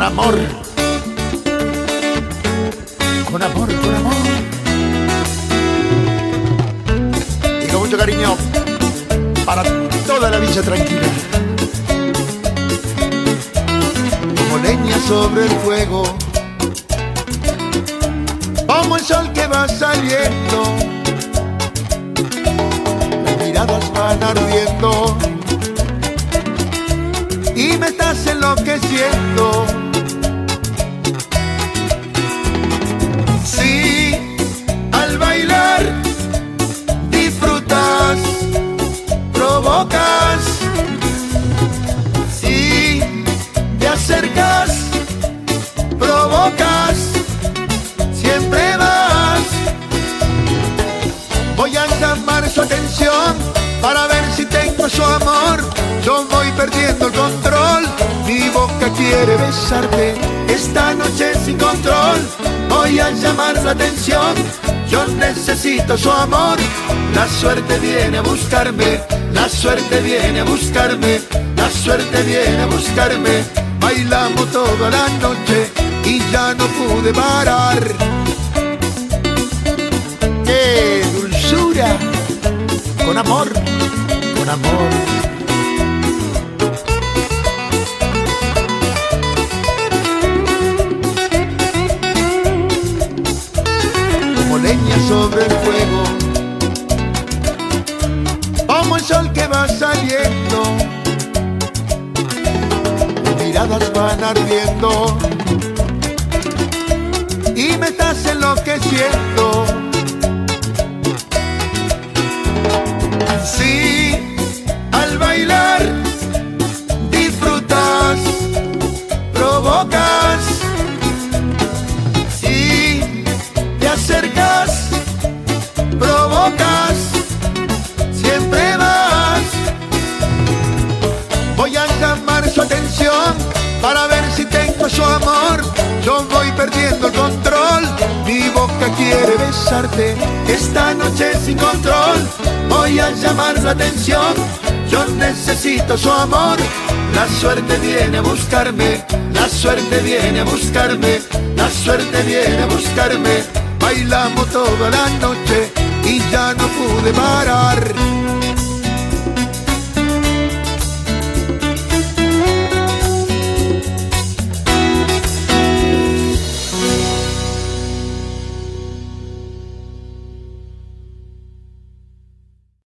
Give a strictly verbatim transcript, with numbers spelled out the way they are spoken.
amor, con amor, con amor. Y con mucho cariño para toda la Villa Tranquila. Como leña sobre el fuego, como el sol que va saliendo, las miradas van ardiendo y me estás enloqueciendo. Sí, al bailar disfrutas, provocas. Sí, te acercas, provocas, siempre vas. Voy a llamar su atención para ver si tengo su amor. Yo voy perdiendo el control, mi boca quiere besarte esta noche sin control. Voy a llamar su atención, yo necesito su amor. La suerte viene a buscarme, la suerte viene a buscarme, la suerte viene a buscarme. Bailamos toda la noche y ya no pude parar. ¡Qué dulzura! Con amor, con amor. Leña sobre el fuego, como el sol que va saliendo, mis miradas van ardiendo y me estás enloqueciendo. Sí, al bailar disfrutas, provocas. Sí, te acercas, provocas, siempre vas. Voy a llamar su atención para ver si tengo su amor. Yo voy perdiendo el control, mi boca quiere besarte esta noche sin control. Voy a llamar su atención, yo necesito su amor. La suerte viene a buscarme, la suerte viene a buscarme, la suerte viene a buscarme. Bailamos toda la noche y ya no pude parar.